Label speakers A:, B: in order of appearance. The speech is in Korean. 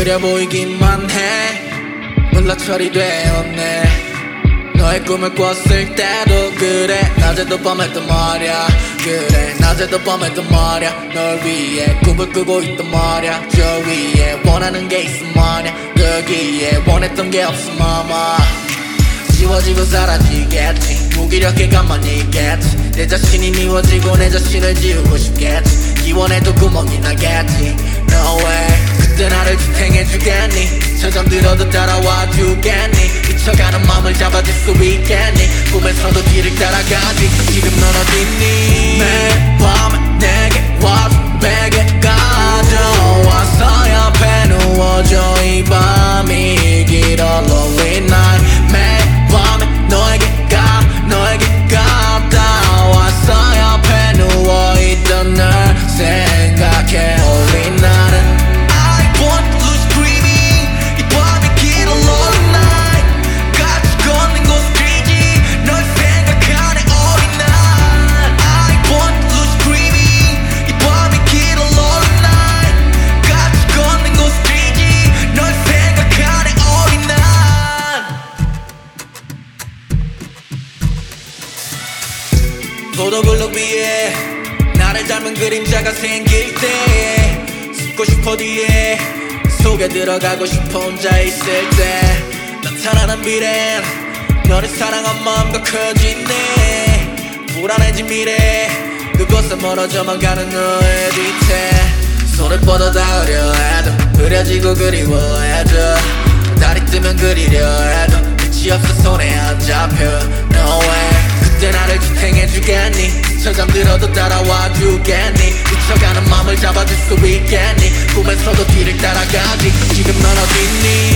A: 느려 보이기만 해. 몰라 처리되었네. 너의 꿈을 꿨을 때도 그래. 낮에도 밤에도 말야. 그래 낮에도 밤에도 말야. 널 위해 꿈을 꾸고 있단 말야. 저 위에 원하는 게 있음 말야. 거기에 원했던 게 없음 아마 지워지고 사라지겠지. 무기력해 가만히 있겠지. 내 자신이 미워지고 내 자신을 지우고 싶겠지. 기원해도 구멍이 나겠지. No way. 그때 나를 지탱해주겠니? 저 잠들어도 따라와 주겠니? 미쳐가는 맘을 잡아줄 수 있겠니? 꿈에서도 길을 따라가지. 지금 넌 어딨니? 매일 밤에 내게 와줘. 베개 가져와서 옆에 누워줘. 이 밤이 길어 lonely night. 매일 밤에 너에게 갔다 와서 옆에 누워있던 널 생각해. Only 나는 I want to lose dreaming. 이 밤이 길어 lonely night. 같이 걷는 곳이지 널 생각하네 Only night. I want to lose dreaming. 이 밤이 길어 lonely night. 같이 걷는 곳이지 널 생각하네 Only night. 포도블록 위에 나를 닮은 그림자가 생길 때 숨고 싶어 뒤에 속에 들어가고 싶어 혼자 있을 때 나타나는 미래 너를 사랑한 마음과 커지네. 불안해진 미래 그곳에 멀어져만 가는 너의 뒤태. 손을 뻗어닿으려 해도 흐려지고 그리워해도 달이 뜨면 그리려 해도 끝이 없어 손에 안 잡혀. No way. 그때 나를 지탱해주겠니? 저 잠들어도 따라와 주겠니? 미쳐가는 맘을 잡아줄 수 있겠니? 꿈에서도 뒤를 따라가지. 지금 넌 어딨니?